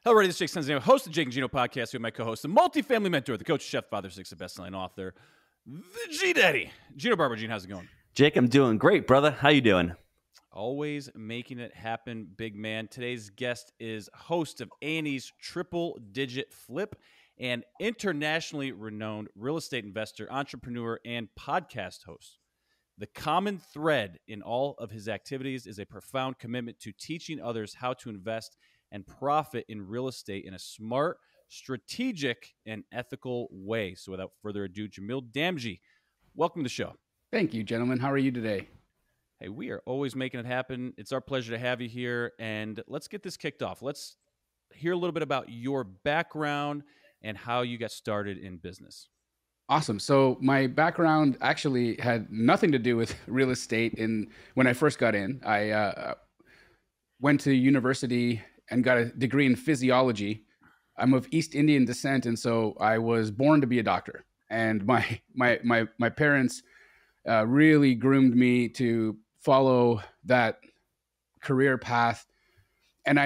Hello, everybody. This is Jake Sanzano, host of the Jake and Gino podcast with my co-host, the multifamily mentor, the coach, chef, father, six, the best-selling author, the G-Daddy, Gino Barber. Gino, how's it going? Jake, I'm doing great, brother. How you doing? Always making it happen, big man. Today's guest is host of A&E's Triple Digit Flip and internationally renowned real estate investor, entrepreneur, and podcast host. The common thread in all of his activities is a profound commitment to teaching others how to invest and profit in real estate in a smart, strategic, and ethical way. So without further ado, Jamil Damji, welcome to the show. Thank you, gentlemen. How are you today? Hey, we are always making it happen. It's our pleasure to have you here. And let's get this kicked off. Let's hear a little bit about your background and how you got started in business. Awesome. So my background actually had nothing to do with real estate. When I first got in, I went to university and got a degree in physiology. I'm of East Indian descent, and so I was born to be a doctor. And my parents really groomed me to follow that career path. And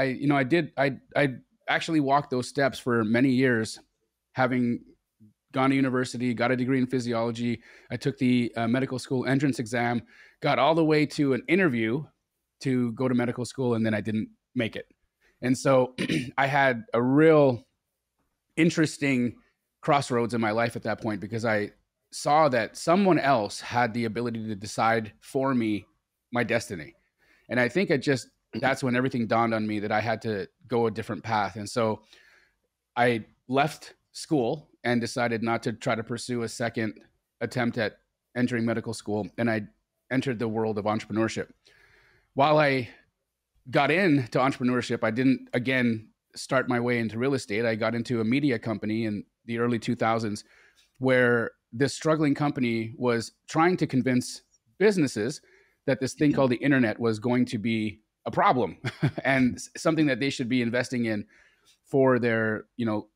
I actually walked those steps for many years, having gone to university, got a degree in physiology. I took the medical school entrance exam, got all the way to an interview to go to medical school, and then I didn't make it. And so I had a real interesting crossroads in my life at that point, because I saw that someone else had the ability to decide for me my destiny. And I think that's when everything dawned on me that I had to go a different path. And so I left school and decided not to try to pursue a second attempt at entering medical school. And I entered the world of entrepreneurship. While I got into entrepreneurship, I didn't, again, start my way into real estate. I got into a media company in the early 2000s where this struggling company was trying to convince businesses that this thing called the internet was going to be a problem and something that they should be investing in for their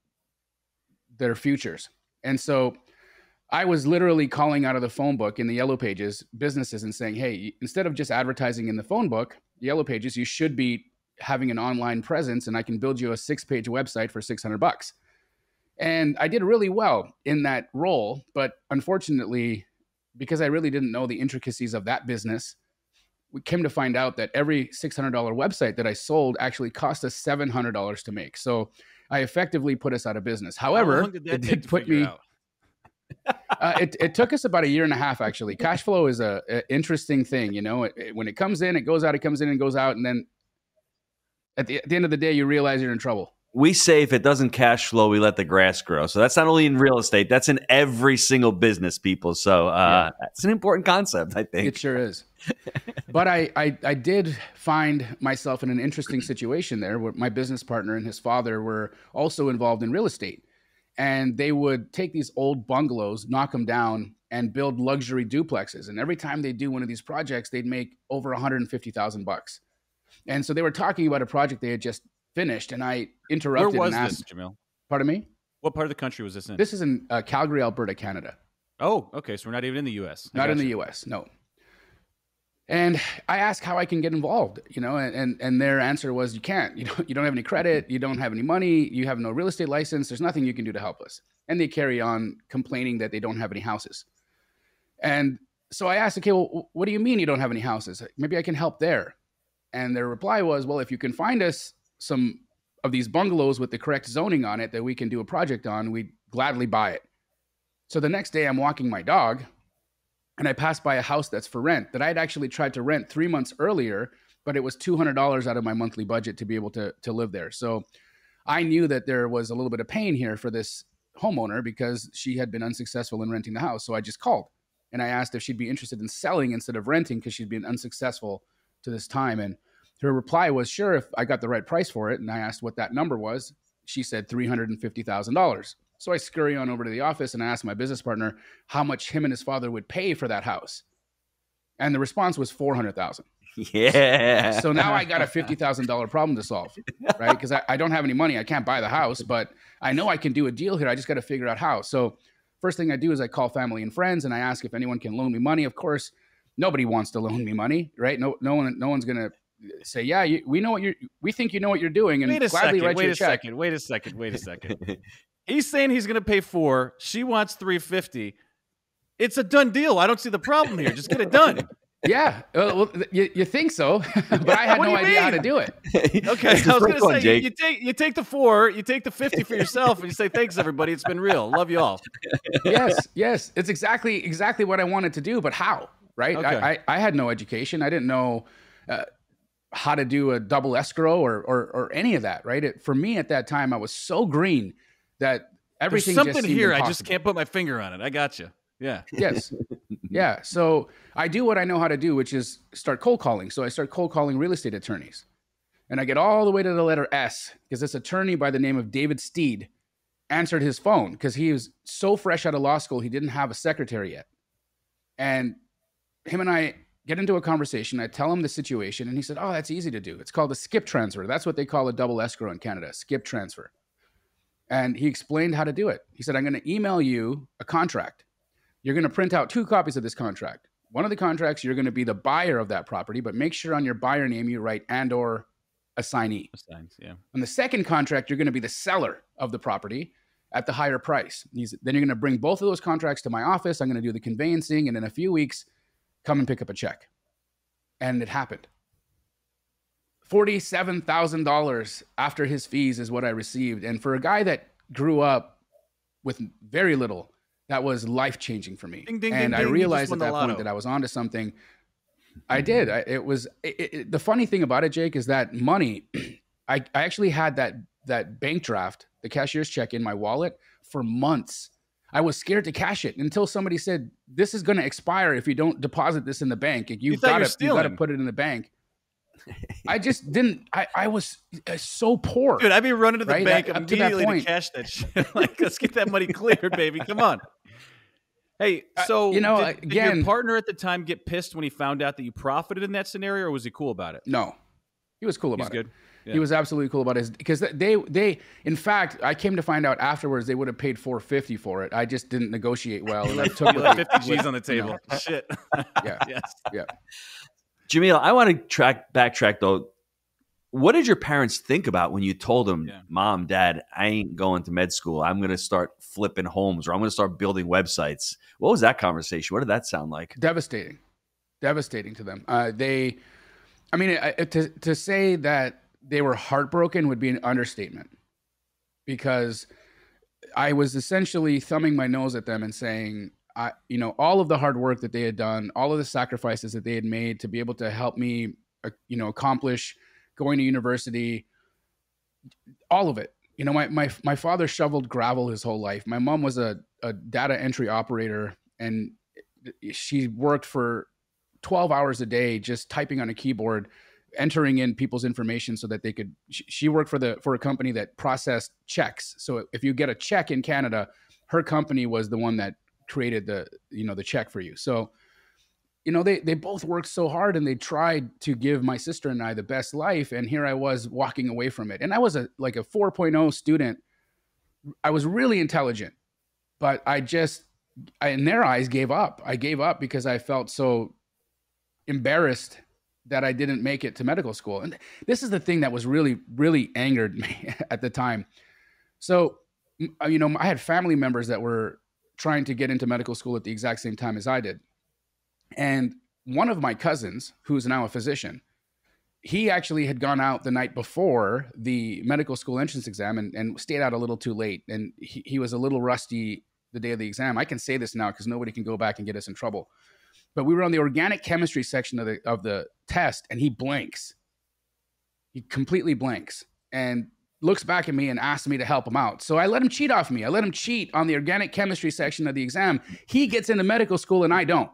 futures. And so I was literally calling out of the phone book in the Yellow Pages businesses and saying, hey, instead of just advertising in the phone book, Yellow Pages, you should be having an online presence, and I can build you a 6-page website for $600. And I did really well in that role. But unfortunately, because I really didn't know the intricacies of that business, we came to find out that every $600 website that I sold actually cost us $700 to make. So I effectively put us out of business. However, it did put me. It took us about a year and a half, actually. Cash flow is an interesting thing. When it comes in, it goes out, it comes in and goes out. And then at the end of the day, you realize you're in trouble. We say if it doesn't cash flow, we let the grass grow. So that's not only in real estate, that's in every single business, people. So That's an important concept, I think. It sure is. But I did find myself in an interesting situation there where my business partner and his father were also involved in real estate. And they would take these old bungalows, knock them down, and build luxury duplexes. And every time they do one of these projects, they'd make over $150,000. And so they were talking about a project they had just finished, and I interrupted and asked. Where was this, Jamil? Pardon me? What part of the country was this in? This is in Calgary, Alberta, Canada. Oh, okay. So we're not even in the U.S. Not in the U.S., no. And I asked how I can get involved, and their answer was, you can't. You don't have any credit, you don't have any money, you have no real estate license, there's nothing you can do to help us. And they carry on complaining that they don't have any houses. And so I asked, okay, well, what do you mean you don't have any houses? Maybe I can help there. And their reply was, well, if you can find us some of these bungalows with the correct zoning on it that we can do a project on, we'd gladly buy it. So the next day I'm walking my dog, and I passed by a house that's for rent that I had actually tried to rent 3 months earlier, but it was $200 out of my monthly budget to be able to live there. So I knew that there was a little bit of pain here for this homeowner because she had been unsuccessful in renting the house. So I just called and I asked if she'd be interested in selling instead of renting because she'd been unsuccessful to this time. And her reply was, sure, if I got the right price for it. And I asked what that number was. She said $350,000. So I scurry on over to the office and I asked my business partner how much him and his father would pay for that house. And the response was $400,000. Yeah. So now I got a $50,000 problem to solve, right? Because I don't have any money. I can't buy the house, but I know I can do a deal here. I just got to figure out how. So first thing I do is I call family and friends and I ask if anyone can loan me money. Of course, nobody wants to loan me money, right? No one's going to say, yeah, we know we think you know what you're doing, and gladly write you a check. Wait a second. He's saying he's going to pay $4. She wants $350. It's a done deal. I don't see the problem here. Just get it done. Yeah, well, you think so, but I had no idea how to do it. Okay, I was going to say, you take the $4, you take the $50 for yourself, and you say, thanks, everybody. It's been real. Love you all. Yes. It's exactly what I wanted to do, but how, right? Okay. I had no education. I didn't know how to do a double escrow or any of that, right? For me at that time, I was so green that everything There's something just seemed here. impossible. I just can't put my finger on it. I got you. Yeah. Yes. Yeah. So I do what I know how to do, which is start cold calling. So I start cold calling real estate attorneys. And I get all the way to the letter S because this attorney by the name of David Steed answered his phone because he was so fresh out of law school, he didn't have a secretary yet. And him and I get into a conversation. I tell him the situation, and he said, oh, that's easy to do. It's called a skip transfer. That's what they call a double escrow in Canada, skip transfer. And he explained how to do it. He said, I'm going to email you a contract. You're going to print out 2 copies of this contract. One of the contracts, you're going to be the buyer of that property, but make sure on your buyer name you write and or assignee. Assigns, yeah. On the second contract, you're going to be the seller of the property at the higher price. Then you're going to bring both of those contracts to my office. I'm going to do the conveyancing, and in a few weeks, come and pick up a check. And it happened. $47,000 after his fees is what I received. And for a guy that grew up with very little, that was life-changing for me. Ding, ding, and ding, I ding. realized at that point that I was onto something. I did. The funny thing about it, Jake, is that money, I actually had that bank draft, the cashier's check in my wallet for months. I was scared to cash it until somebody said, this is going to expire if you don't deposit this in the bank. You've got to put it in the bank. I just didn't. I was so poor. Dude, I'd be running to the bank immediately to cash that shit. Like, let's get that money cleared, baby. Come on. Hey, so did your partner at the time get pissed when he found out that you profited in that scenario, or was he cool about it? No, he was cool about it. Good. Yeah. He was absolutely cool about it because they, in fact, I came to find out afterwards they would have paid $450 for it. I just didn't negotiate well, and I took 50 G's on the table. Shit. Yeah. Yes. Yeah. Jamil, I want to backtrack though. What did your parents think about when you told them, Mom, Dad, I ain't going to med school. I'm going to start flipping homes, or I'm going to start building websites. What was that conversation? What did that sound like? Devastating to them. To say that they were heartbroken would be an understatement, because I was essentially thumbing my nose at them and saying, all of the hard work that they had done, all of the sacrifices that they had made to be able to help me, accomplish going to university, all of it. My father shoveled gravel his whole life. My mom was a data entry operator, and she worked for 12 hours a day just typing on a keyboard, entering in people's information so that they could. She worked for a company that processed checks. So if you get a check in Canada, her company was the one that created the check for you. So, they both worked so hard, and they tried to give my sister and I the best life. And here I was walking away from it. And I was a 4.0 student. I was really intelligent, but I in their eyes, gave up. I gave up because I felt so embarrassed that I didn't make it to medical school. And this is the thing that was really, really angered me at the time. So, I had family members that were trying to get into medical school at the exact same time as I did. And one of my cousins, who's now a physician, he actually had gone out the night before the medical school entrance exam and stayed out a little too late. And he was a little rusty the day of the exam. I can say this now because nobody can go back and get us in trouble. But we were on the organic chemistry section of the test, and he blanks. He completely blanks and looks back at me and asks me to help him out. So I let him cheat off me. I let him cheat on the organic chemistry section of the exam. He gets into medical school and I don't.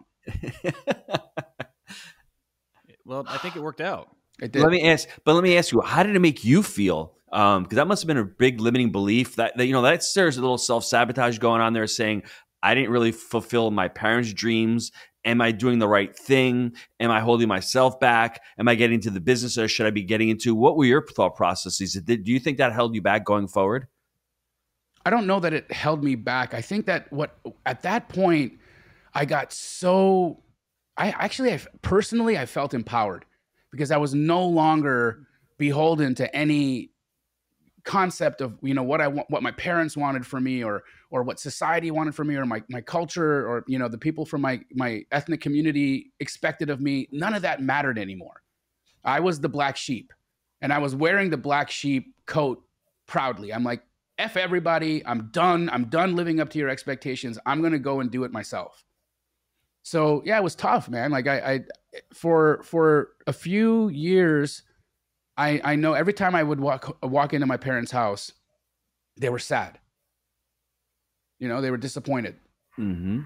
Well, I think it worked out. It did. Let me ask you, how did it make you feel? Because that must have been a big limiting belief that there's a little self-sabotage going on there, saying, I didn't really fulfill my parents' dreams. Am I doing the right thing? Am I holding myself back? Am I getting into the business or should I be getting into? What were your thought processes? Do you think that held you back going forward? I don't know that it held me back. I think that at that point, I got so, I felt empowered because I was no longer beholden to any concept of, you know, what I want, what my parents wanted for me, or what society wanted for me, or my culture, or, you know, the people from my ethnic community expected of me. None of that mattered anymore. I was the black sheep, and I was wearing the black sheep coat proudly. I'm like, F everybody. I'm done living up to your expectations. I'm going to go and do it myself. So yeah, it was tough, man. Like I for a few years, I know every time I would walk into my parents' house, they were sad. You know, they were disappointed. Mm-hmm.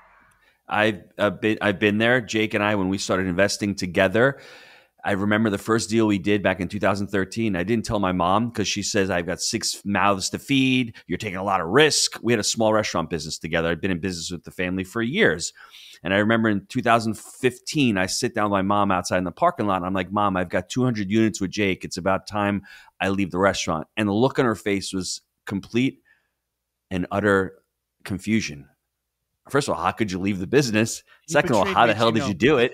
I've been there. Jake and I, when we started investing together, I remember the first deal we did back in 2013. I didn't tell my mom because she says, I've got 6 mouths to feed. You're taking a lot of risk. We had a small restaurant business together. I'd been in business with the family for years. And I remember in 2015, I sit down with my mom outside in the parking lot. And I'm like, Mom, I've got 200 units with Jake. It's about time I leave the restaurant. And the look on her face was complete and utter confusion. First of all, how could you leave the business? Second of all, how the hell did you do it?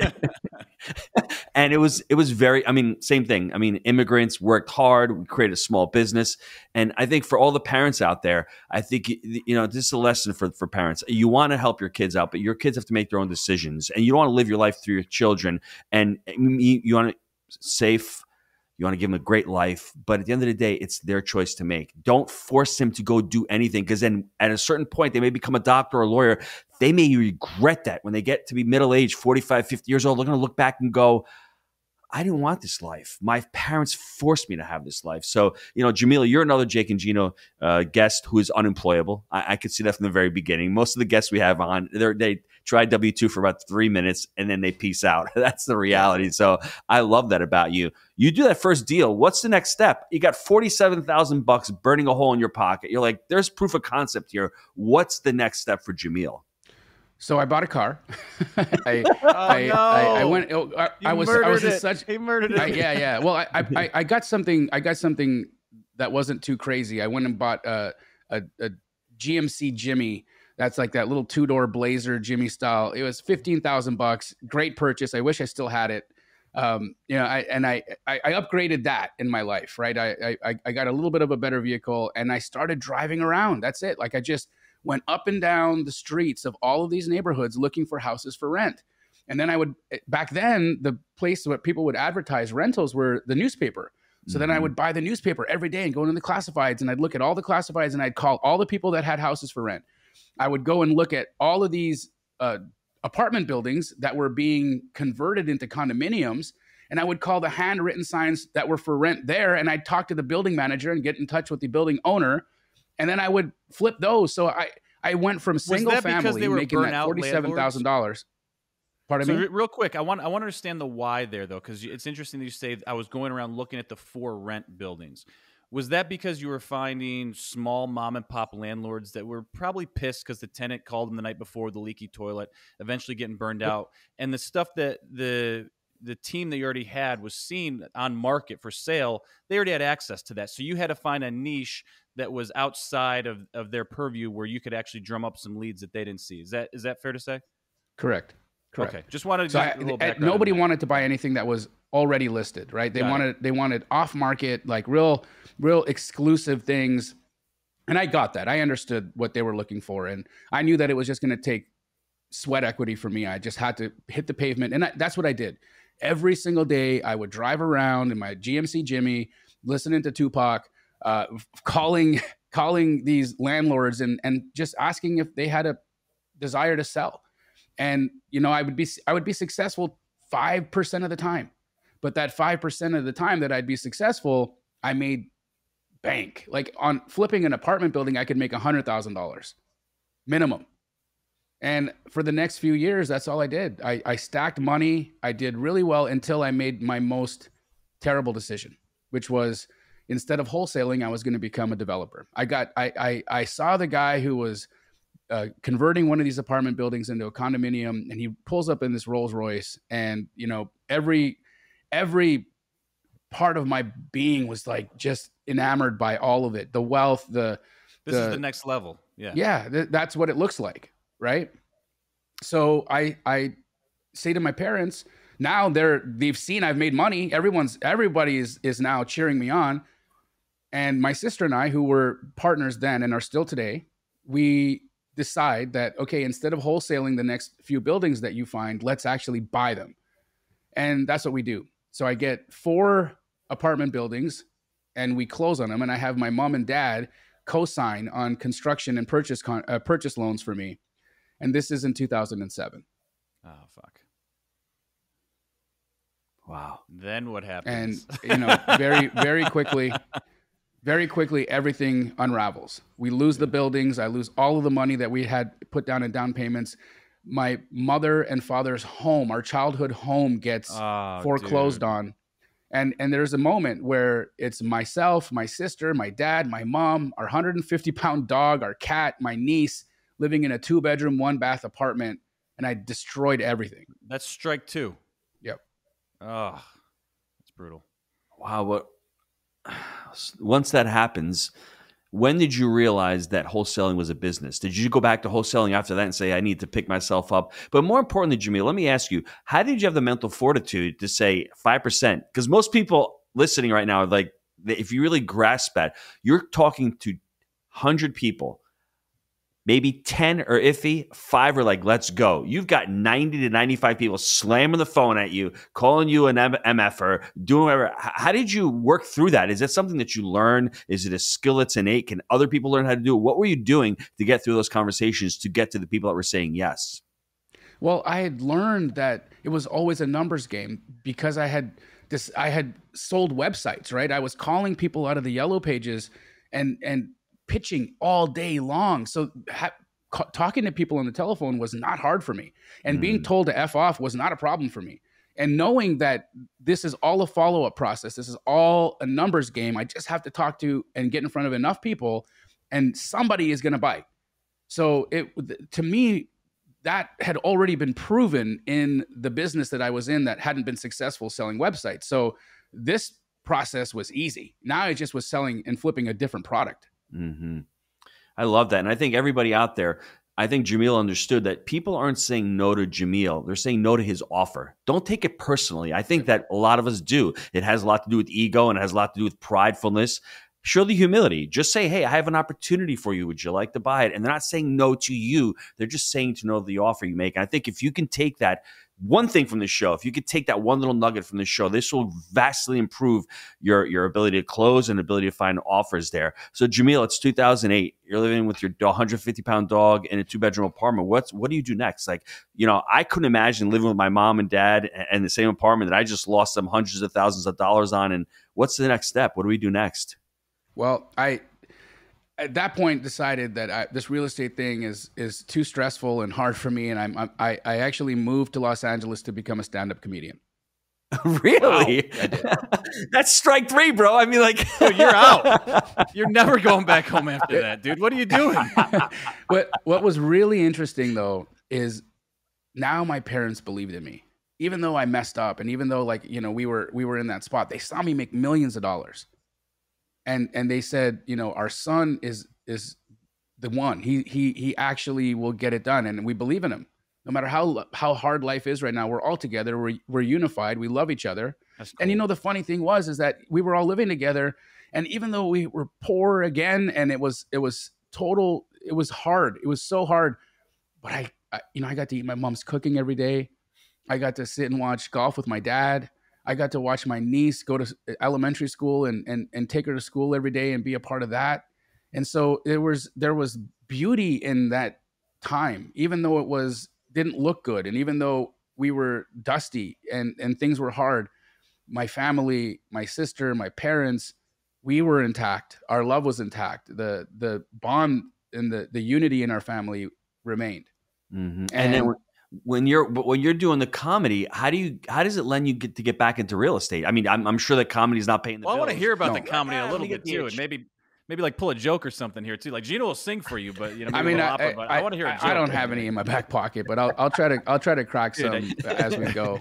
And it was very, I mean, same thing. I mean, immigrants worked hard. We created a small business. And I think for all the parents out there, I think, you know, this is a lesson for parents. You want to help your kids out, but your kids have to make their own decisions. And you don't want to live your life through your children. And you want to safe. You want to give them a great life, but at the end of the day, it's their choice to make. Don't force them to go do anything, because then at a certain point, they may become a doctor or a lawyer. They may regret that when they get to be middle-aged, 45, 50 years old. They're going to look back and go, I didn't want this life. My parents forced me to have this life. So, you know, Jamila, you're another Jake and Gino guest who is unemployable. I could see that from the very beginning. Most of the guests we have on, they try W-2 for about 3 minutes and then they peace out. That's the reality. So I love that about you. You do that first deal. What's the next step? You got $47,000 burning a hole in your pocket. You're like, there's proof of concept here. What's the next step for Jamil? So I bought a car. I went. I was in such. He murdered it. Yeah. Well, I got something. I got something that wasn't too crazy. I went and bought a GMC Jimmy. That's like that little 2-door Blazer Jimmy style. It was $15,000. Great purchase. I wish I still had it. You know, I upgraded that in my life. Right. I got a little bit of a better vehicle, and I started driving around. That's it. Like I just went up and down the streets of all of these neighborhoods looking for houses for rent. And then back then, the place where people would advertise rentals were the newspaper. So then I would buy the newspaper every day and go into the classifieds, and I'd look at all the classifieds, and I'd call all the people that had houses for rent. I would go and look at all of these apartment buildings that were being converted into condominiums, and I would call the handwritten signs that were for rent there, and I'd talk to the building manager and get in touch with the building owner. And then I would flip those. So I went from single family making that $47,000. Pardon me? Real quick, I want to understand the why there, though, because it's interesting that you say I was going around looking at the 4 rent buildings. Was that because you were finding small mom and pop landlords that were probably pissed because the tenant called them the night before with the leaky toilet, eventually getting burned out, and the stuff that the team that you already had was seen on market for sale, they already had access to that. So you had to find a niche that was outside of their purview where you could actually drum up some leads that they didn't see. Is that fair to say? Correct. Okay. Just wanted to get a little background. Nobody wanted to buy anything that was already listed, right? They wanted off market, like real exclusive things. And I got that. I understood what they were looking for. And I knew that it was just going to take sweat equity for me. I just had to hit the pavement. And that's what I did. Every single day I would drive around in my GMC Jimmy, listening to Tupac, calling these landlords and just asking if they had a desire to sell. And, you know, I would be successful 5% of the time, but that 5% of the time that I'd be successful, I made bank. Like on flipping an apartment building, I could make $100,000 minimum. And for the next few years, that's all I did. I stacked money. I did really well until I made my most terrible decision, which was instead of wholesaling, I was going to become a developer. I saw the guy who was converting one of these apartment buildings into a condominium, and he pulls up in this Rolls Royce, and you know, every part of my being was like just enamored by all of it. The wealth, this is the next level. Yeah. That's what it looks like. Right. So I say to my parents, now they've seen I've made money. Everybody is now cheering me on. And my sister and I, who were partners then and are still today, we decide that, okay, instead of wholesaling the next few buildings that you find, let's actually buy them. And that's what we do. So I get 4 apartment buildings and we close on them. And I have my mom and dad co-sign on construction and purchase loans for me. And this is in 2007. Oh, fuck. Wow. Then what happens? And, very quickly, everything unravels. We lose the buildings. I lose all of the money that we had put down in down payments. My mother and father's home, our childhood home, gets foreclosed on. And there's a moment where it's myself, my sister, my dad, my mom, our 150-pound dog, our cat, my niece, living in a 2-bedroom, 1-bath apartment. And I destroyed everything. That's strike 2. Yep. Oh, that's brutal. Wow. Once that happens, when did you realize that wholesaling was a business? Did you go back to wholesaling after that and say, I need to pick myself up? But more importantly, Jamil, let me ask you, how did you have the mental fortitude to say 5%? Because most people listening right now are like, if you really grasp that, you're talking to 100 people. Maybe 10 are iffy, 5 are like, let's go. You've got 90 to 95 people slamming the phone at you, calling you an MFer, doing whatever. How did you work through that? Is that something that you learn? Is it a skill that's innate? Can other people learn how to do it? What were you doing to get through those conversations to get to the people that were saying yes? Well, I had learned that it was always a numbers game because I had sold websites, right? I was calling people out of the yellow pages and pitching all day long. So talking to people on the telephone was not hard for me. And being told to F off was not a problem for me. And knowing that this is all a follow-up process, this is all a numbers game, I just have to talk to and get in front of enough people and somebody is going to bite. So to me, that had already been proven in the business that I was in that hadn't been successful selling websites. So this process was easy. Now I just was selling and flipping a different product. Mm-hmm. I love that. And I think everybody out there, I think Jamil understood that people aren't saying no to Jamil. They're saying no to his offer. Don't take it personally. I think that a lot of us do. It has a lot to do with ego and it has a lot to do with pridefulness. Show the humility. Just say, hey, I have an opportunity for you. Would you like to buy it? And they're not saying no to you. They're just saying to know the offer you make. And I think if you can take that one thing from the show, if you could take that one little nugget from the show, this will vastly improve your ability to close and ability to find offers there. So Jamil, it's 2008. You're living with your 150-pound dog in a 2-bedroom apartment. What do you do next? Like, I couldn't imagine living with my mom and dad in the same apartment that I just lost them hundreds of thousands of dollars on. And what's the next step? What do we do next? Well, I at that point decided that this real estate thing is too stressful and hard for me, and I actually moved to Los Angeles to become a stand-up comedian. Really? Wow. That's strike 3, bro. I mean, like, dude, you're out. You're never going back home after that, dude. What are you doing? What was really interesting though is now my parents believed in me, even though I messed up, and even though we were in that spot. They saw me make millions of dollars. And they said, our son is the one. He actually will get it done, and we believe in him. No matter how hard life is right now, we're all together. We're unified. We love each other. That's cool. And the funny thing is that we were all living together, and even though we were poor again, and it was hard. It was so hard. But I got to eat my mom's cooking every day. I got to sit and watch golf with my dad. I got to watch my niece go to elementary school and take her to school every day and be a part of that. And so there was beauty in that time, even though didn't look good. And even though we were dusty and things were hard, my family, my sister, my parents, we were intact. Our love was intact. The bond and the unity in our family remained. Mm-hmm. And then when you're doing the comedy, how does it lend you get back into real estate? I mean, I'm sure that comedy's not paying the bills. I want to hear about the comedy a little bit too, and maybe like pull a joke or something here too. Like Gino will sing for you, but I want to hear a joke. I don't have any in my back pocket, but I'll try to crack some as we go.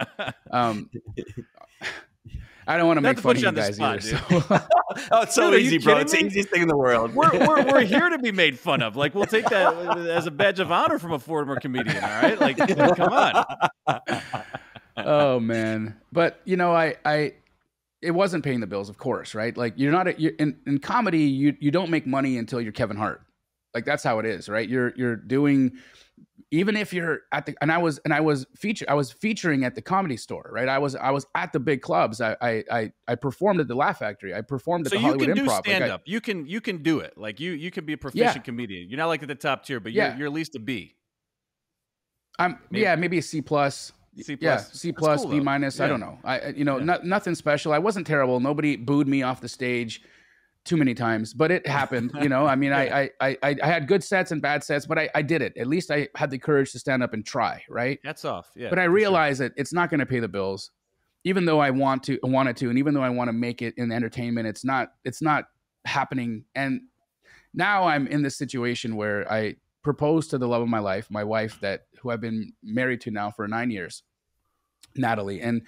I don't want to make fun of you guys either. So. Oh, it's so easy, bro. It's the easiest thing in the world. We're here to be made fun of. Like, we'll take that as a badge of honor from a former comedian. All right, like, come on. Oh man. But it wasn't paying the bills, of course, right? Like you're in comedy, you don't make money until you're Kevin Hart. Like that's how it is, right? You're doing, even if you're at the, and I was featuring at the Comedy Store, right? I was at the big clubs. I performed at the Laugh Factory. I performed at the Hollywood Improv. So you can do stand up. You can do it. Like you can be a proficient comedian. You're not like at the top tier, but you're at least a B. Maybe a C plus. C+. Yeah, C plus, cool, B minus. Yeah. I don't know. Nothing special. I wasn't terrible. Nobody booed me off the stage too many times, but it happened. I mean, I had good sets and bad sets, but I did it. At least I had the courage to stand up and try. Right. Hats off. Yeah. But I realized that it's not going to pay the bills, even though I wanted to, and even though I want to make it in entertainment, it's not happening. And now I'm in this situation where I proposed to the love of my life, my wife, who I've been married to now for 9 years, Natalie. And,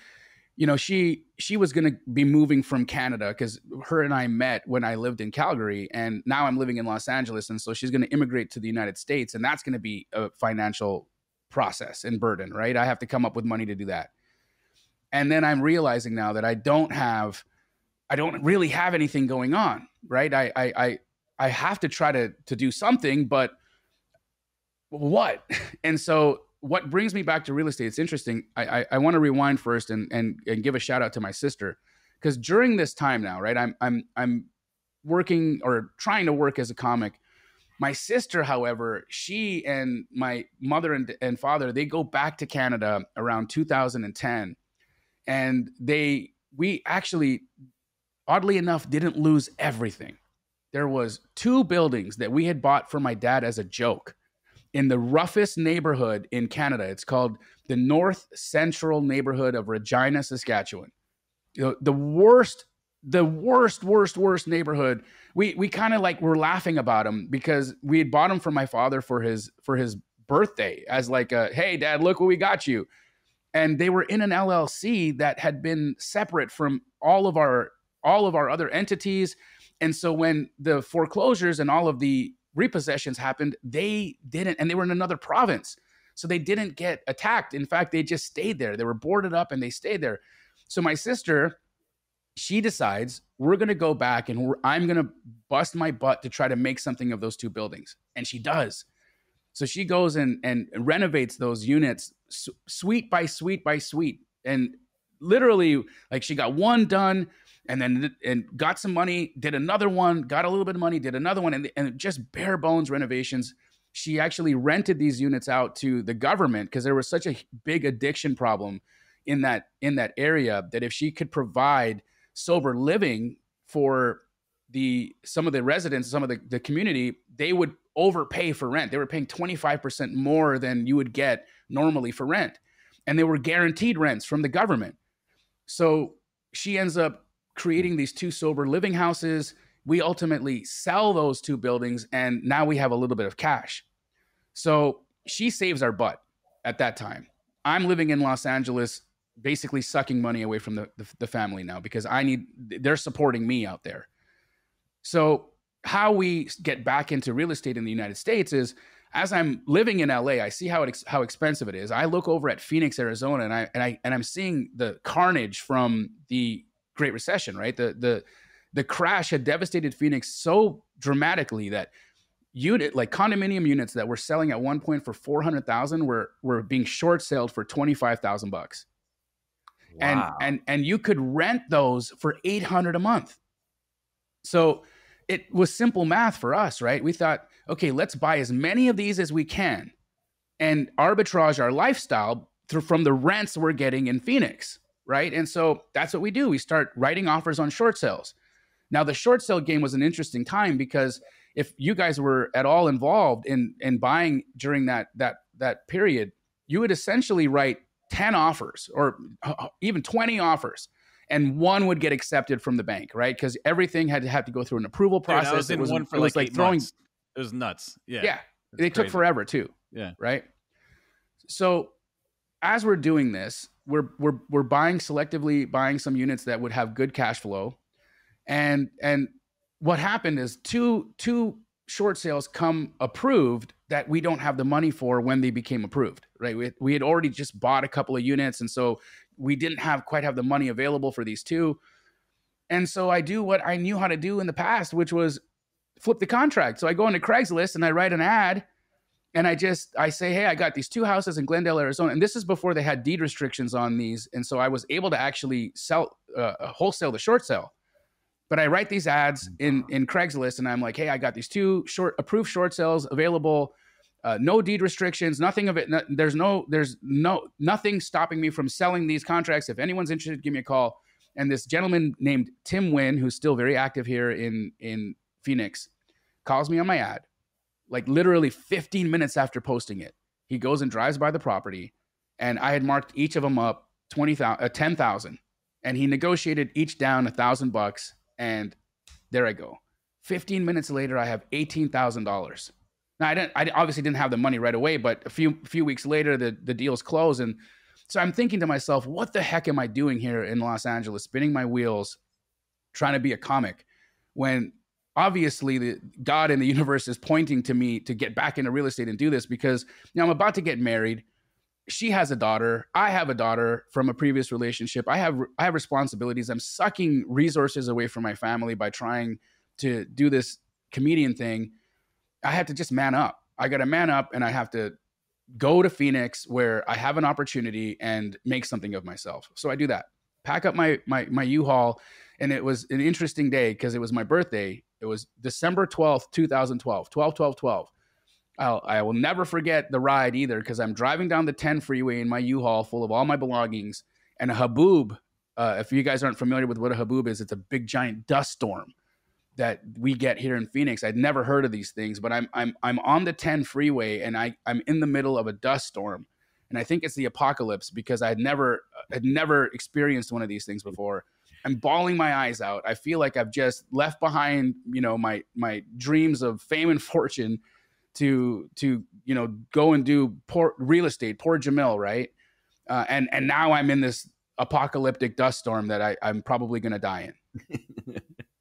she was going to be moving from Canada because her and I met when I lived in Calgary, and now I'm living in Los Angeles. And so she's going to immigrate to the United States, and that's going to be a financial process and burden, right? I have to come up with money to do that. And then I'm realizing now that I don't really have anything going on, right? I have to try to do something, but what? And so what brings me back to real estate, it's interesting. I want to rewind first and give a shout out to my sister, because during this time now, right, I'm working or trying to work as a comic. My sister, however, she and my mother and father, they go back to Canada around 2010, and we actually, oddly enough, didn't lose everything. There was 2 buildings that we had bought for my dad as a joke in the roughest neighborhood in Canada. It's called the North Central neighborhood of Regina, Saskatchewan. The worst neighborhood. We kind of like were laughing about them because we had bought them for my father for his birthday as like a, hey dad, look what we got you. And they were in an LLC that had been separate from all of our other entities. And so when the foreclosures and all of the repossessions happened, they didn't, and they were in another province, so they didn't get attacked. In fact, they just stayed there. They were boarded up and they stayed there. So my sister, she decides, we're going to go back and I'm going to bust my butt to try to make something of those 2 buildings. And she does. So she goes and renovates those units suite by suite by suite. And literally, like, she got one done, and got some money, did another one, got a little bit of money, did another one, and just bare bones renovations. She actually rented these units out to the government because there was such a big addiction problem in that area that if she could provide sober living for some of the residents, some of the community, they would overpay for rent. They were paying 25% more than you would get normally for rent. And they were guaranteed rents from the government. So she ends up creating these 2 sober living houses. We ultimately sell those 2 buildings, and now we have a little bit of cash. So she saves our butt at that time. I'm living in Los Angeles, basically sucking money away from the family now because they're supporting me out there. So how we get back into real estate in the United States is, as I'm living in LA, I see how expensive it is. I look over at Phoenix, Arizona, and I'm seeing the carnage from the Great Recession, right? The crash had devastated Phoenix so dramatically that condominium units that were selling at one point for $400,000 were being short sold for $25,000. Wow. And you could rent those for $800 a month. So it was simple math for us, right? We thought, okay, let's buy as many of these as we can and arbitrage our lifestyle from the rents we're getting in Phoenix. Right. And so that's what we do. We start writing offers on short sales. Now, the short sale game was an interesting time because if you guys were at all involved in buying during that period, you would essentially write 10 offers or even 20 offers, and one would get accepted from the bank, right? Because everything had to go through an approval process. Dude, it was like throwing. Months. It was nuts. Yeah. Yeah. They took forever too. Yeah. Right. So as we're doing this, we're selectively buying some units that would have good cash flow. And what happened is two short sales come approved that we don't have the money for when they became approved, right? We had already just bought a couple of units. And so we didn't quite have the money available for these two. And so I do what I knew how to do in the past, which was flip the contract. So I go into Craigslist and I write an ad, and I say, hey, I got these two houses in Glendale, Arizona. And this is before they had deed restrictions on these. And so I was able to actually sell, wholesale the short sale. But I write these ads in Craigslist, and I'm like, hey, I got these two approved short sales available. No deed restrictions, nothing of it. There's nothing stopping me from selling these contracts. If anyone's interested, give me a call. And this gentleman named Tim Wynn, who's still very active here in Phoenix, calls me on my ad, like literally 15 minutes after posting it. He goes and drives by the property, and I had marked each of them up 10,000, and he negotiated each down $1,000, and there I go. 15 minutes later, I have $18,000. Now I obviously didn't have the money right away, but a few weeks later, the deal's closed, and so I'm thinking to myself, what the heck am I doing here in Los Angeles, spinning my wheels, trying to be a comic, when obviously God and the universe is pointing to me to get back into real estate and do this, because I'm about to get married. She has a daughter. I have a daughter from a previous relationship. I have responsibilities. I'm sucking resources away from my family by trying to do this comedian thing. I have to just man up. I got to man up, and I have to go to Phoenix where I have an opportunity and make something of myself. So I do that. Pack up my U-Haul, and it was an interesting day because it was my birthday. It was December 12th, 2012, 12/12/12. I will never forget the ride either, because I'm driving down the 10 freeway in my U-Haul full of all my belongings, and a haboob. If you guys aren't familiar with what a haboob is, it's a big giant dust storm that we get here in Phoenix. I'd never heard of these things, but I'm on the 10 freeway, and I'm in the middle of a dust storm, and I think it's the apocalypse because I had never experienced one of these things before. I'm bawling my eyes out. I feel like I've just left behind, my dreams of fame and fortune to go and do real estate, poor Jamil, right? And now I'm in this apocalyptic dust storm that I'm probably going to die in.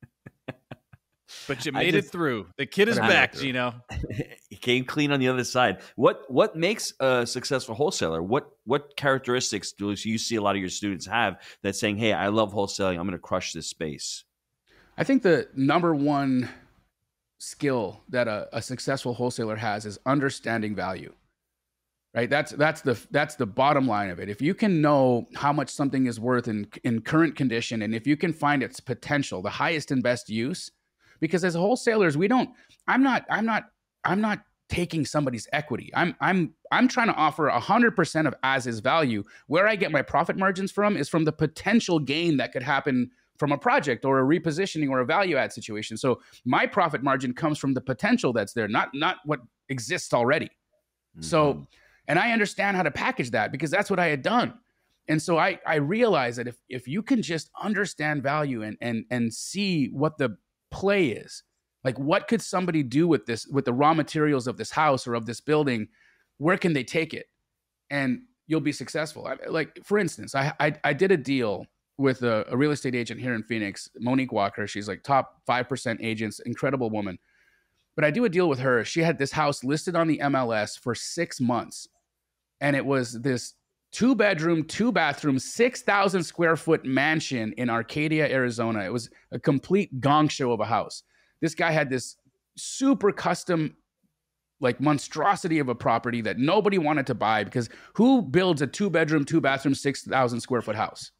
But you made it through. The kid is back, Gino. He came clean on the other side. What makes a successful wholesaler? What characteristics do you see a lot of your students have that's saying, hey, I love wholesaling, I'm going to crush this space? I think the number one skill that a successful wholesaler has is understanding value, right? That's the bottom line of it. If you can know how much something is worth in current condition, and if you can find its potential, the highest and best use, because as wholesalers, I'm not taking somebody's equity. I'm trying to offer 100% of as is value. Where I get my profit margins from is from the potential gain that could happen from a project or a repositioning or a value add situation. So my profit margin comes from the potential that's there, not what exists already. Mm-hmm. So, and I understand how to package that because that's what I had done. And so I realized that if you can just understand value and see what the play is, like what could somebody do with this, with the raw materials of this house or of this building, where can they take it? And you'll be successful. Like for instance, I did a deal with a real estate agent here in Phoenix, Monique Walker. She's like top 5% agents, incredible woman. But I do a deal with her. She had this house listed on the MLS for 6 months. And it was this 2-bedroom, 2-bathroom, 6,000 square foot mansion in Arcadia, Arizona. It was a complete gong show of a house. This guy had this super custom, like monstrosity of a property that nobody wanted to buy, because who builds a 2-bedroom, 2-bathroom, 6,000 square foot house?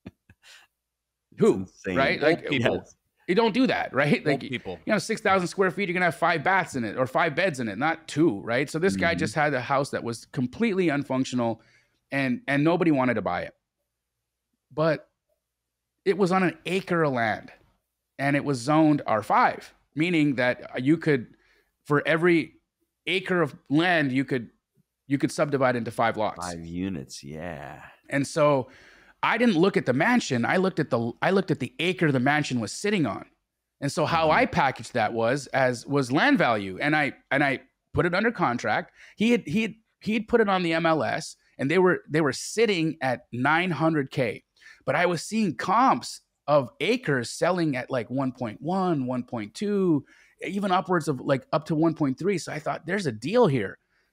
Who, right? Like people. Yes. You don't do that, right? Like people. 6,000 square feet, you're going to have 5 baths in it or 5 beds in it, not 2, right? So this guy just had a house that was completely unfunctional, and nobody wanted to buy it. But it was on an acre of land, and it was zoned R5, meaning that you could, for every acre of land, you could subdivide into 5 lots. 5 units, yeah. And so I didn't look at the mansion. I looked at the acre the mansion was sitting on. And so how I packaged that was land value. And I put it under contract. He had put it on the MLS, and they were sitting at $900K. But I was seeing comps of acres selling at like 1.1, 1.2, even upwards of like up to 1.3. So I thought there's a deal here.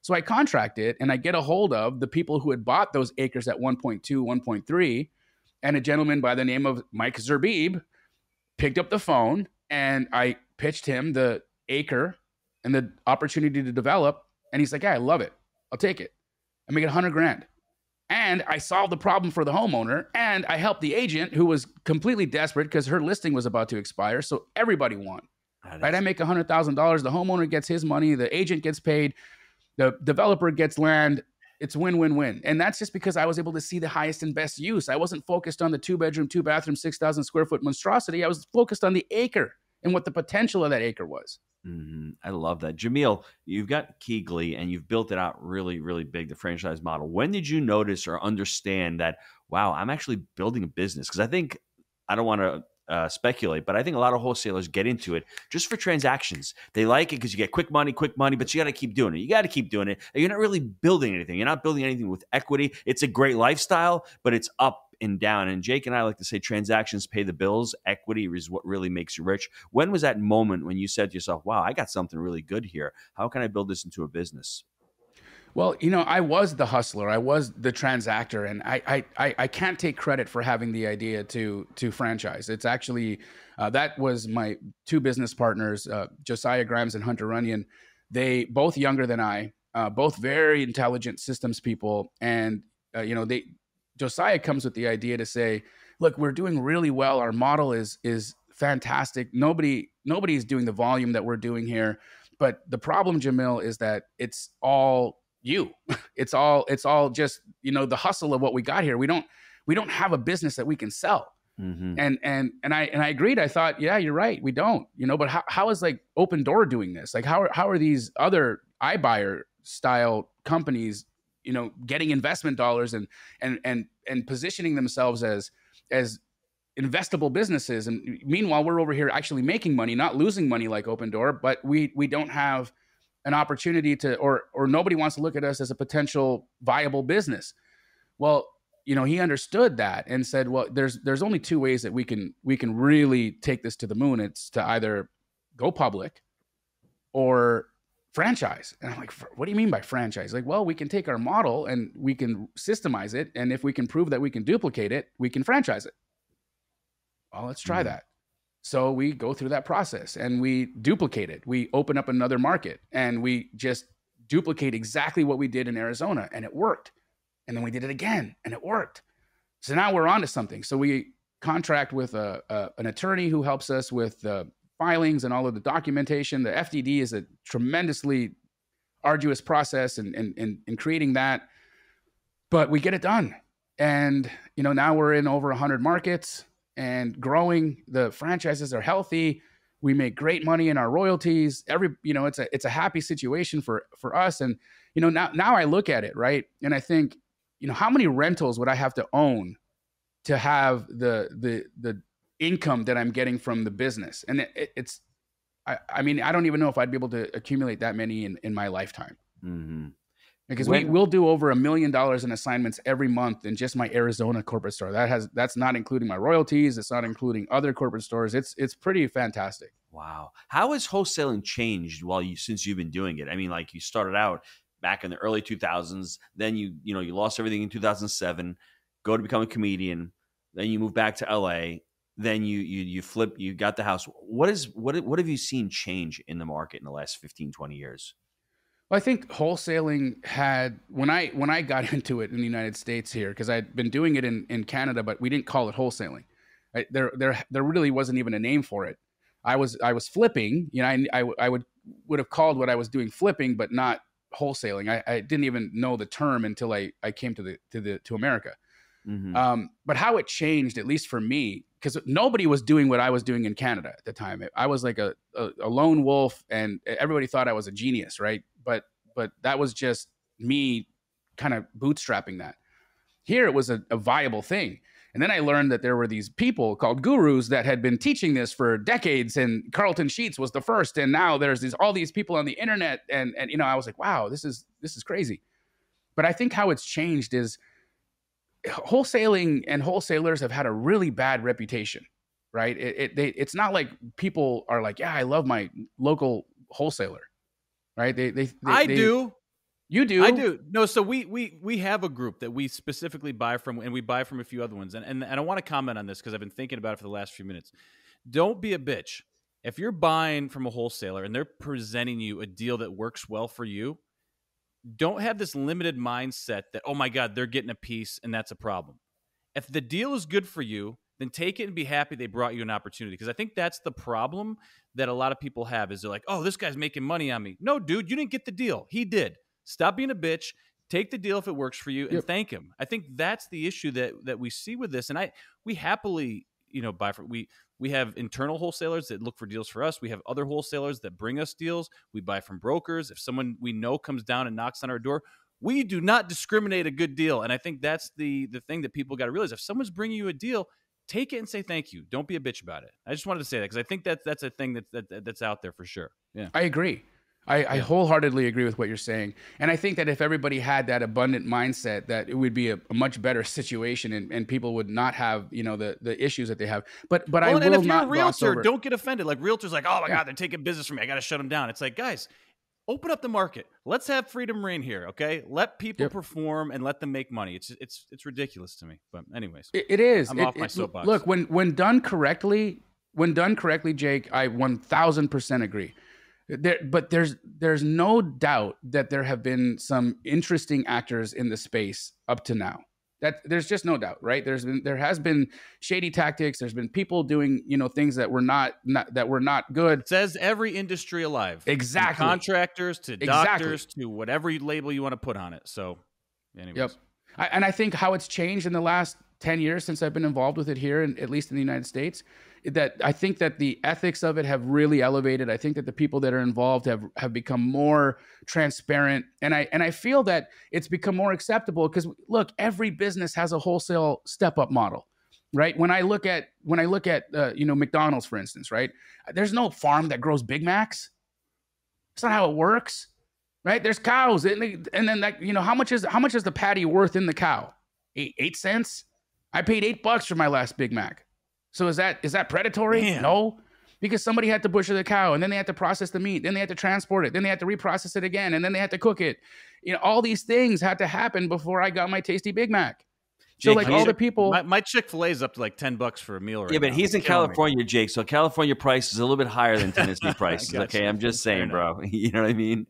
So I contract it and I get a hold of the people who had bought those acres at 1.2, 1.3. And a gentleman by the name of Mike Zerbib picked up the phone and I pitched him the acre and the opportunity to develop. And he's like, yeah, I love it. I'll take it. I make it $100,000. And I solved the problem for the homeowner. And I helped the agent who was completely desperate because her listing was about to expire. So everybody won. Right? I make $100,000. The homeowner gets his money. The agent gets paid. The developer gets land. It's win-win-win. And that's just because I was able to see the highest and best use. I wasn't focused on the 2-bedroom, 2-bathroom, 6,000 square foot monstrosity. I was focused on the acre and what the potential of that acre was. Mm-hmm. I love that. Jamil, you've got Keighley and you've built it out really, really big, the franchise model. When did you notice or understand that, wow, I'm actually building a business? Because I don't want to speculate, but I think a lot of wholesalers get into it just for transactions. They like it because you get quick money, but you got to keep doing it. You got to keep doing it. You're not really building anything. You're not building anything with equity. It's a great lifestyle, but it's up and down. And Jake and I like to say transactions pay the bills. Equity is what really makes you rich. When was that moment when you said to yourself, wow, I got something really good here. How can I build this into a business? Well, I was the hustler. I was the transactor, and I can't take credit for having the idea to franchise. It's actually that was my two business partners, Josiah Grimes and Hunter Runyon. They both younger than I, both very intelligent systems people, and Josiah comes with the idea to say, look, we're doing really well. Our model is fantastic. Nobody's doing the volume that we're doing here, but the problem, Jamil, is that it's all you. It's all just, the hustle of what we got here. We don't have a business that we can sell. Mm-hmm. And I agreed. I thought, yeah, you're right. We don't, but how is like Open Door doing this? Like how are these other iBuyer style companies, getting investment dollars and positioning themselves as investable businesses? And meanwhile, we're over here actually making money, not losing money like Open Door, but we don't have an opportunity to, or nobody wants to look at us as a potential viable business. Well, he understood that and said, well, there's only two ways that we can really take this to the moon. It's to either go public or franchise. And I'm like, what do you mean by franchise? Like, well, we can take our model and we can systemize it. And if we can prove that we can duplicate it, we can franchise it. Well, let's try that. So we go through that process and we duplicate it. We open up another market and we just duplicate exactly what we did in Arizona, and it worked. And then we did it again and it worked. So now we're on to something. So we contract with an attorney who helps us with the filings and all of the documentation. The FDD is a tremendously arduous process in creating that, but we get it done. And, now we're in over 100 markets and growing. The franchises are healthy. We make great money in our royalties. It's a happy situation for us. And, now I look at it, right. And I think, how many rentals would I have to own to have the income that I'm getting from the business? And I don't even know if I'd be able to accumulate that many in my lifetime. Mm-hmm. Because we'll do over $1 million in assignments every month in just my Arizona corporate store. That's not including my royalties. It's not including other corporate stores. It's pretty fantastic. Wow. How has wholesaling changed since you've been doing it? I mean, like you started out back in the early 2000s, then you lost everything in 2007, go to become a comedian, then you move back to LA, then you flip, you got the house. What have you seen change in the market in the last 15, 20 years? Well, I think wholesaling had, when I got into it in the United States here, because I'd been doing it in Canada, but we didn't call it wholesaling. Right? There really wasn't even a name for it. I was flipping. I would have called what I was doing flipping, but not wholesaling. I didn't even know the term until I came to America. Mm-hmm. But how it changed, at least for me, because nobody was doing what I was doing in Canada at the time. I was like a lone wolf, and everybody thought I was a genius, right? But that was just me kind of bootstrapping that. Here it was a viable thing. And then I learned that there were these people called gurus that had been teaching this for decades, and Carlton Sheets was the first. And now there's all these people on the internet, and I was like, wow, this is crazy. But I think how it's changed is wholesaling and wholesalers have had a really bad reputation, right? It's not like people are like, yeah, I love my local wholesaler, right? I do. You do. I do. No, so we have a group that we specifically buy from, and we buy from a few other ones. And I want to comment on this because I've been thinking about it for the last few minutes. Don't be a bitch. If you're buying from a wholesaler and they're presenting you a deal that works well for you, don't have this limited mindset that, oh my God, they're getting a piece and that's a problem. If the deal is good for you, then take it and be happy they brought you an opportunity. Because I think that's the problem that a lot of people have is they're like, oh, this guy's making money on me. No, dude, you didn't get the deal. He did. Stop being a bitch. Take the deal if it works for you and thank him. I think that's the issue that we see with this. And we happily, buy from, we have internal wholesalers that look for deals for us. We have other wholesalers that bring us deals. We buy from brokers. If someone we know comes down and knocks on our door, we do not discriminate a good deal. And I think that's the thing that people got to realize. If someone's bringing you a deal, take it and say thank you. Don't be a bitch about it. I just wanted to say that because I think that's a thing that's out there for sure. Yeah, I agree. I wholeheartedly agree with what you're saying. And I think that if everybody had that abundant mindset, that it would be a much better situation and people would not have, the issues that they have. But I will not. And if you're a realtor, don't get offended. Like realtors like, oh my God, they're taking business from me. I got to shut them down. It's like, guys, open up the market. Let's have freedom reign here. Okay. Let people perform and let them make money. It's ridiculous to me. But anyways, it is. I'm off my soapbox. Look, when done correctly, Jake, I 1000% agree. But there's no doubt that there have been some interesting actors in the space up to now. That there's just no doubt, right? There has been shady tactics. There's been people doing things that were not good. It says every industry alive, exactly. From contractors to doctors to whatever label you want to put on it. So, anyways. And I think how it's changed in the last 10 years since I've been involved with it here, and at least in the United States, that I think that the ethics of it have really elevated. I think that the people that are involved have become more transparent. And I feel that it's become more acceptable because look, every business has a wholesale step-up model, right? When I look at McDonald's, for instance, right? There's no farm that grows Big Macs. That's not how it works, right? There's cows. And then how much is the patty worth in the cow? 8 cents? I paid $8 for my last Big Mac. So is that predatory? Man. No, because somebody had to butcher the cow and then they had to process the meat. Then they had to transport it. Then they had to reprocess it again. And then they had to cook it. All these things had to happen before I got my tasty Big Mac. So Jake, all the people, my Chick-fil-A is up to like $10 for a meal right now. Yeah, but he's in California, Jake. So California price is a little bit higher than Tennessee prices. Okay, I'm just saying, bro. You know what I mean?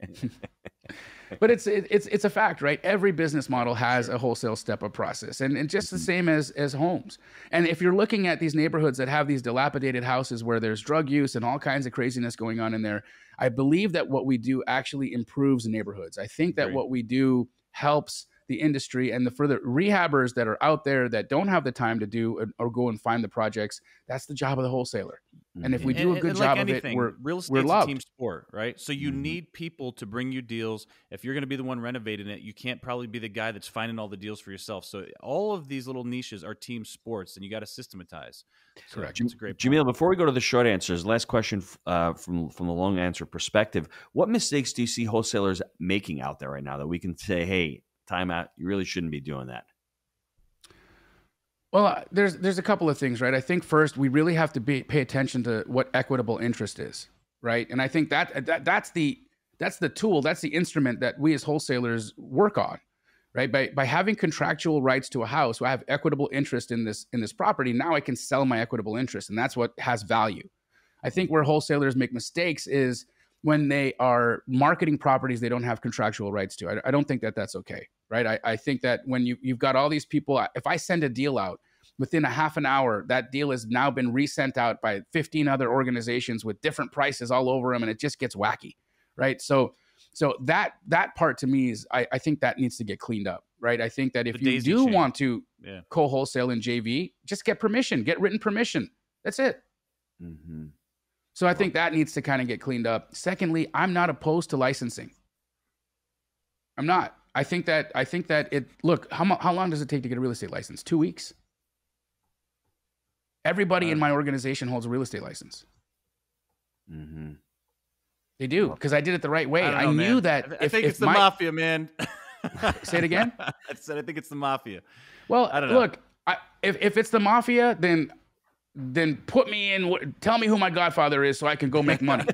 But it's a fact, right? Every business model has a wholesale step-up process, and just the same as homes. And if you're looking at these neighborhoods that have these dilapidated houses where there's drug use and all kinds of craziness going on in there, I believe that what we do actually improves neighborhoods. I think that what we do helps the industry and the further rehabbers that are out there that don't have the time to do or go and find the projects. That's the job of the wholesaler. And if we do a good job of it, real estate's a team sport, right? So you need people to bring you deals. If you're going to be the one renovating it, you can't probably be the guy that's finding all the deals for yourself. So all of these little niches are team sports, and you got to systematize. So correct. It's a great point. Jamil, before we go to the short answers, last question from the long answer perspective: what mistakes do you see wholesalers making out there right now that we can say, hey, time out, you really shouldn't be doing that? Well, there's a couple of things, right? I think first we really have to pay attention to what equitable interest is, right? And I think that's the tool, that's the instrument that we as wholesalers work on, right? By having contractual rights to a house, so I have equitable interest in this property. Now I can sell my equitable interest, and that's what has value. I think where wholesalers make mistakes is when they are marketing properties they don't have contractual rights to. I don't think that that's okay, right? I think that when you've got all these people, if I send a deal out, within a half an hour, that deal has now been resent out by 15 other organizations with different prices all over them, and it just gets wacky, right? So that part to me is, I think that needs to get cleaned up, right? I think that if you do want to co-wholesale in JV, just get permission, get written permission. That's it. Mm-hmm. So I think that needs to kind of get cleaned up. Secondly, I'm not opposed to licensing. I'm not. I think that it, look, how long does it take to get a real estate license? 2 weeks? Everybody in my organization holds a real estate license. Mm-hmm. They do, because I did it the right way. I knew that. I think it's the mafia, man. Say it again? I think it's the mafia. Well, I don't know. Look, if it's the mafia, then then put me in. Tell me who my godfather is so I can go make money.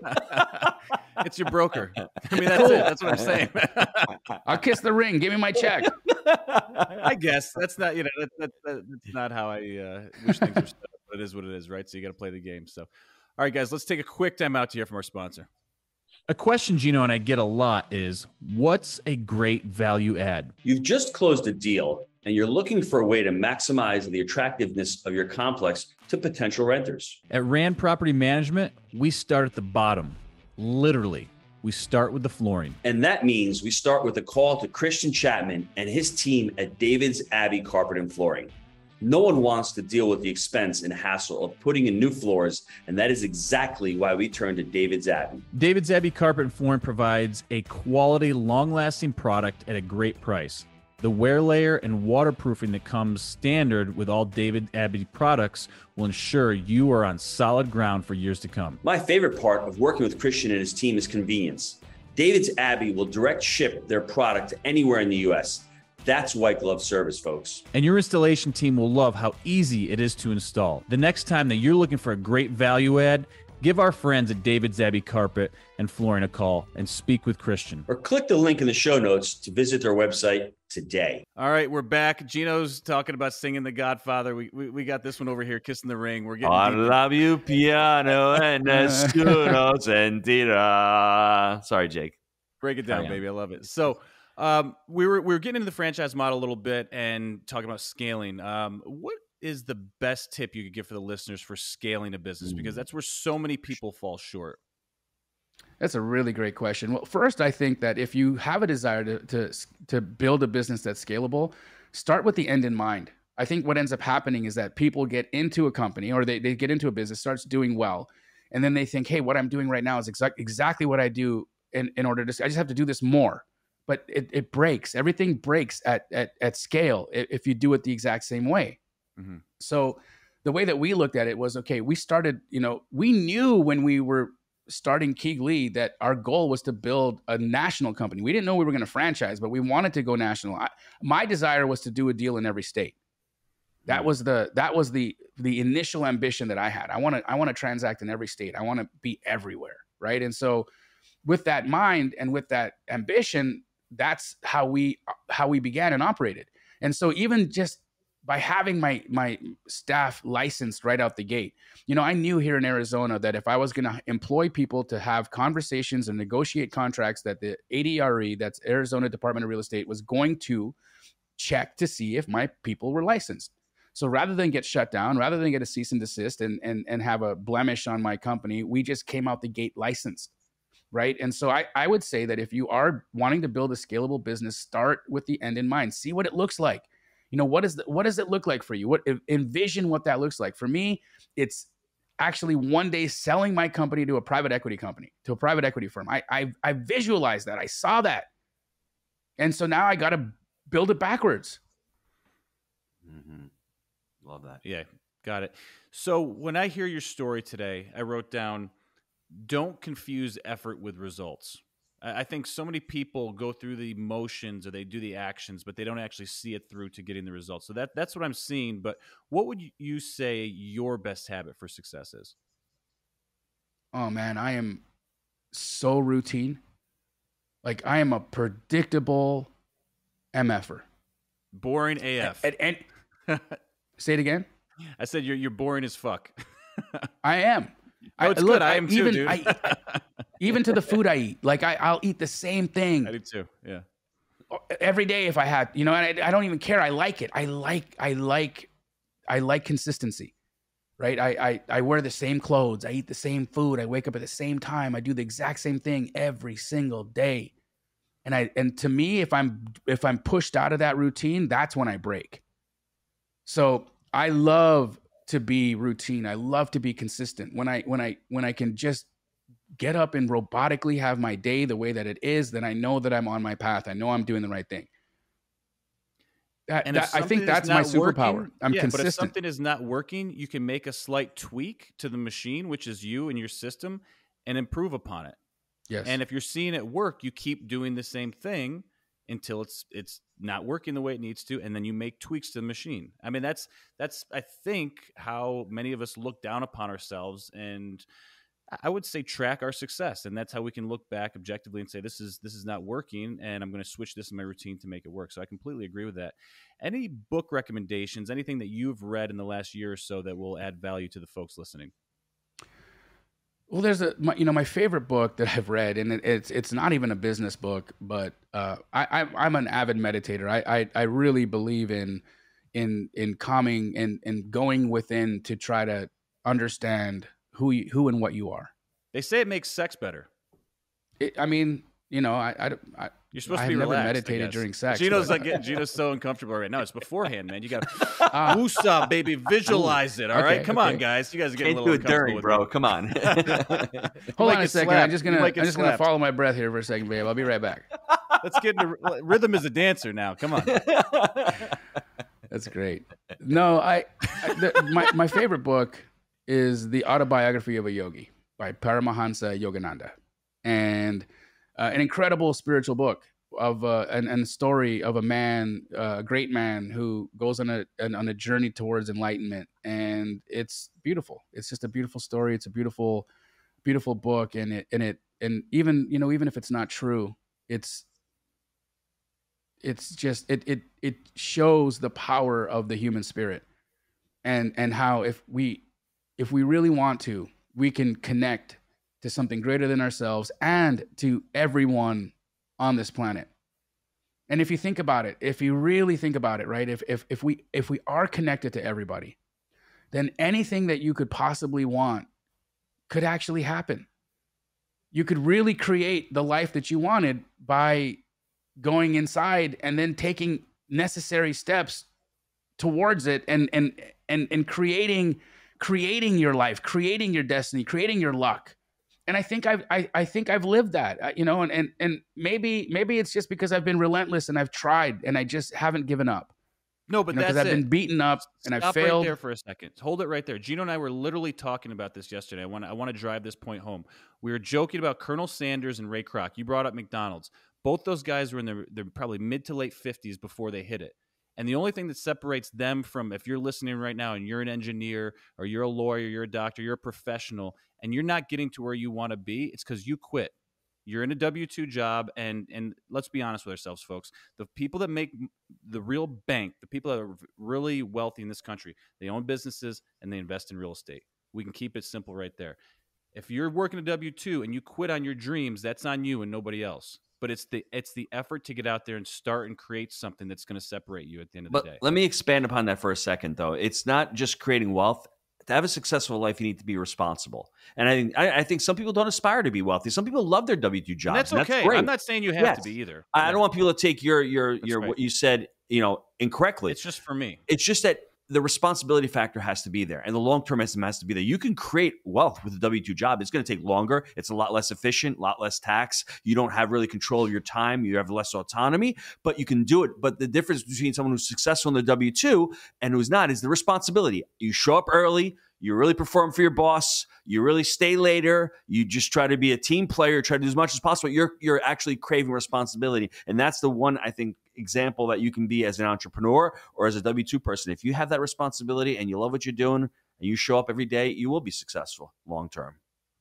It's your broker. I mean, that's it. That's what I'm saying. I'll kiss the ring. Give me my check. I guess that's not, that's not how I wish things were set up, but it is what it is, right? So you got to play the game. So, all right, guys, let's take a quick time out to hear from our sponsor. A question Gino and I get a lot is, what's a great value add? You've just closed a deal and you're looking for a way to maximize the attractiveness of your complex to potential renters. At Rand Property Management, we start at the bottom. Literally, we start with the flooring. And that means we start with a call to Christian Chapman and his team at David's Abbey Carpet and Flooring. No one wants to deal with the expense and hassle of putting in new floors, and that is exactly why we turn to David's Abbey. David's Abbey Carpet and Flooring provides a quality, long-lasting product at a great price. The wear layer and waterproofing that comes standard with all David Abbey products will ensure you are on solid ground for years to come. My favorite part of working with Christian and his team is convenience. David's Abbey will direct ship their product to anywhere in the U.S. That's white glove service, folks. And your installation team will love how easy it is to install. The next time that you're looking for a great value add, give our friends at David's Abbey Carpet and Flooring a call and speak with Christian. Or click the link in the show notes to visit their website today. All right, we're back. Gino's talking about singing The Godfather. We got this one over here, Kissing the Ring. We're getting I love you, piano and nessuno sentirà. Sorry, Jake. Break it down, baby. I love it. So we were getting into the franchise model a little bit and talking about scaling. What is the best tip you could give for the listeners for scaling a business? Because that's where so many people fall short. That's a really great question. Well, first, I think that if you have a desire to build a business that's scalable, start with the end in mind. I think what ends up happening is that people get into a company or they get into a business, starts doing well, and then they think, hey, what I'm doing right now is exactly what I do in order to, I just have to do this more. But it breaks. Everything breaks at scale if you do it the exact same way. Mm-hmm. So the way that we looked at it was, okay, we started, we knew when we were starting Keighley that our goal was to build a national company. We didn't know we were going to franchise, but we wanted to go national. My desire was to do a deal in every state. That was the initial ambition that I had. I want to transact in every state. I want to be everywhere, right? And so with that mind and with that ambition, that's how we began and operated. And so even just by having my staff licensed right out the gate, I knew here in Arizona that if I was going to employ people to have conversations and negotiate contracts, that the ADRE, that's Arizona Department of Real Estate, was going to check to see if my people were licensed. So rather than get shut down, rather than get a cease and desist and have a blemish on my company, we just came out the gate licensed. Right. And so I would say that if you are wanting to build a scalable business, start with the end in mind. See what it looks like. What does it look like for you? Envision what that looks like. For me, it's actually one day selling my company to a private equity company, to a private equity firm. I visualized that. I saw that. And so now I got to build it backwards. Mm-hmm. Love that. Yeah, got it. So when I hear your story today, I wrote down, don't confuse effort with results. I think so many people go through the motions or they do the actions, but they don't actually see it through to getting the results. So that's what I'm seeing. But what would you say your best habit for success is? Oh, man, I am so routine. Like, I am a predictable MFer. Boring AF. And say it again? I said you're boring as fuck. I am. It's good. I am too, dude. Even to the food I eat. Like, I'll eat the same thing. I do too, yeah. Every day if I had, and I don't even care. I like it. I like consistency, right? I wear the same clothes. I eat the same food. I wake up at the same time. I do the exact same thing every single day. And to me, if I'm pushed out of that routine, that's when I break. So I love to be routine. I love to be consistent. When I can just get up and robotically have my day the way that it is, then I know that I'm on my path. I know I'm doing the right thing. I think that's my superpower. I'm consistent. But if something is not working, you can make a slight tweak to the machine, which is you and your system, and improve upon it. Yes. And if you're seeing it work, you keep doing the same thing until it's not working the way it needs to, and then you make tweaks to the machine. I mean, that's I think how many of us look down upon ourselves, and I would say track our success, and that's how we can look back objectively and say this is not working, and I'm going to switch this in my routine to make it work. So I completely agree with that. Any book recommendations, anything that you've read in the last year or so that will add value to the folks listening? Well, there's my favorite book that I've read, and it's not even a business book, but I'm an avid meditator. I really believe in calming and going within to try to understand who and what you are. They say it makes sex better. You're supposed to be relaxed. I've never meditated during sex. Gino's so uncomfortable right now. It's beforehand, man. You got to woosah, baby. Visualize it. All right, come on, guys. You guys are getting a little uncomfortable during, bro. Come on. Hold on a second. I'm just gonna follow my breath here for a second, babe. I'll be right back. Let's get into rhythm is a dancer now. Come on. That's great. No, my favorite book is The Autobiography of a Yogi by Paramahansa Yogananda, and an incredible spiritual book of and story of a man, a great man who goes on a journey towards enlightenment, and it's beautiful. It's just a beautiful story. It's a beautiful book, and even if it's not true, it shows the power of the human spirit, and how if we really want to, we can connect to something greater than ourselves and to everyone on this planet. And if you think about it, if you really think about it, right? If we are connected to everybody, then anything that you could possibly want could actually happen. You could really create the life that you wanted by going inside and then taking necessary steps towards it, and creating your life, creating your destiny, creating your luck. And I think I've lived that, and maybe it's just because I've been relentless and I've tried and I just haven't given up. No, but that's because I've been beaten up and I've failed. Stop right there for a second. Hold it right there. Gino and I were literally talking about this yesterday. I want to drive this point home. We were joking about Colonel Sanders and Ray Kroc. You brought up McDonald's. Both those guys were in their probably mid to late 50s before they hit it. And the only thing that separates them from, if you're listening right now and you're an engineer or you're a lawyer, you're a doctor, you're a professional, and you're not getting to where you want to be, it's because you quit. You're in a W-2 job, and let's be honest with ourselves, folks. The people that make the real bank, the people that are really wealthy in this country, they own businesses and they invest in real estate. We can keep it simple right there. If you're working a W-2 and you quit on your dreams, that's on you and nobody else. But it's the effort to get out there and start and create something that's going to separate you at the end of the day. Let me expand upon that for a second, though. It's not just creating wealth. To have a successful life, you need to be responsible. And I think some people don't aspire to be wealthy. Some people love their W-2 jobs. And that's okay. That's great. I'm not saying you have to be either. I don't want people to take your right. what you said, incorrectly. It's just for me. It's just that the responsibility factor has to be there, and the long-termism has to be there. You can create wealth with a W-2 job. It's going to take longer. It's a lot less efficient, a lot less tax. You don't have really control of your time. You have less autonomy, but you can do it. But the difference between someone who's successful in the W-2 and who's not is the responsibility. You show up early. You really perform for your boss. You really stay later. You just try to be a team player, try to do as much as possible. You're actually craving responsibility. And that's the one, I think, example that you can be as an entrepreneur or as a W-2 person. If you have that responsibility and you love what you're doing and you show up every day, you will be successful long-term.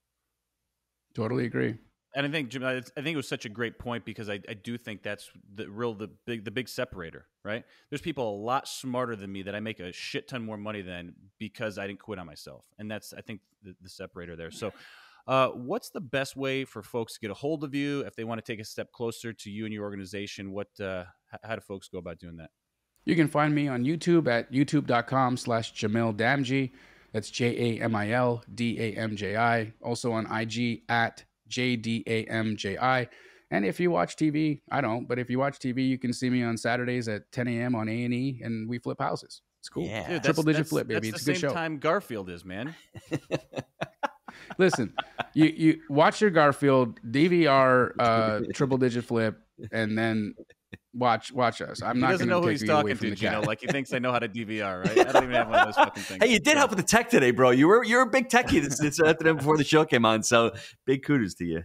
Totally agree. And I think, Jim, I think it was such a great point because I do think that's the big separator, right? There's people a lot smarter than me that I make a shit ton more money than because I didn't quit on myself. And that's, I think, the separator there. So what's the best way for folks to get a hold of you if they want to take a step closer to you and your organization? How do folks go about doing that? You can find me on YouTube at youtube.com/Jamil Damji. That's JamilDamji. Also on IG at JDAMJI. And if you watch TV, I don't, but if you watch TV, you can see me on Saturdays at 10 a.m. on A&E, and we flip houses. It's cool. Yeah. Dude, Triple digit flip, baby. That's it's a good the same show. time Garfield is, man. Listen, you watch your Garfield, DVR triple digit flip, and then watch us. I'm not going to know who take he's you talking away from to, the Gino. cat. Like he thinks I know how to DVR, right? I don't even have one of those fucking things. Hey, you did help with the tech today, bro. You're a big techie. It's before the show came on, so big kudos to you.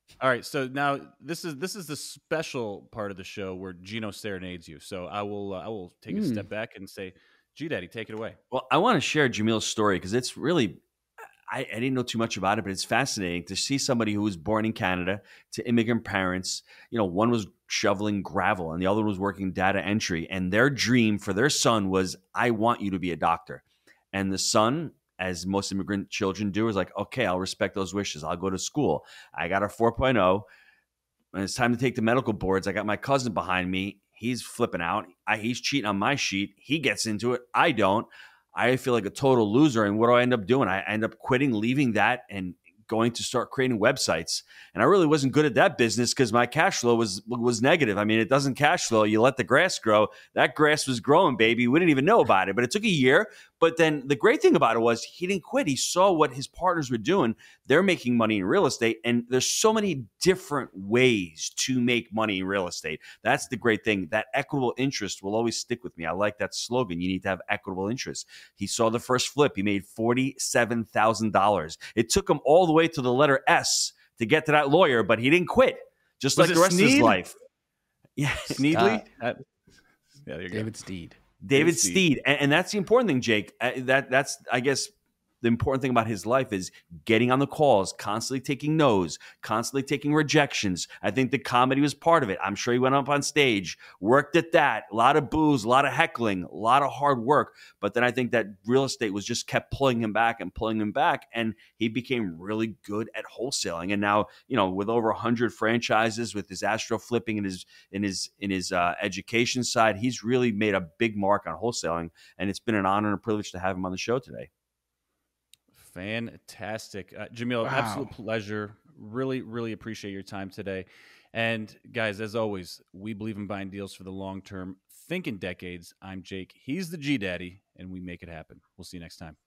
All right, so now this is the special part of the show where Gino serenades you. So I will take a step back and say, G Daddy, take it away. Well, I want to share Jamil's story because it's really, I didn't know too much about it, but it's fascinating to see somebody who was born in Canada to immigrant parents. You know, one was shoveling gravel and the other was working data entry. And their dream for their son was, I want you to be a doctor. And the son, as most immigrant children do, is like, okay, I'll respect those wishes. I'll go to school. I got a 4.0. When it's time to take the medical boards, I got my cousin behind me. He's flipping out. He's cheating on my sheet. He gets into it. I don't. I feel like a total loser. And what do I end up doing? I end up quitting, leaving that, and going to start creating websites. And I really wasn't good at that business because my cash flow was negative. I mean, it doesn't cash flow. You let the grass grow. That grass was growing, baby. We didn't even know about it, but it took a year. But then the great thing about it was he didn't quit. He saw what his partners were doing. They're making money in real estate. And there's so many different ways to make money in real estate. That's the great thing. That equitable interest will always stick with me. I like that slogan. You need to have equitable interest. He saw the first flip. He made $47,000. It took him all the way to the letter S to get to that lawyer, but he didn't quit. Just like the rest of his life. Yeah. Sneedly? Yeah, there you go. David Steed. And that's the important thing, Jake. That's, I guess, the important thing about his life is getting on the calls, constantly taking no's, constantly taking rejections. I think the comedy was part of it. I'm sure he went up on stage, worked at that, a lot of booze, a lot of heckling, a lot of hard work. But then I think that real estate was just kept pulling him back, and he became really good at wholesaling. And now, you know, with over 100 franchises, with his astro flipping in his education side, he's really made a big mark on wholesaling. And it's been an honor and a privilege to have him on the show today. Fantastic. Jamil, wow. Absolute pleasure. Really, really appreciate your time today. And guys, as always, we believe in buying deals for the long term. Think in decades. I'm Jake. He's the G Daddy, and we make it happen. We'll see you next time.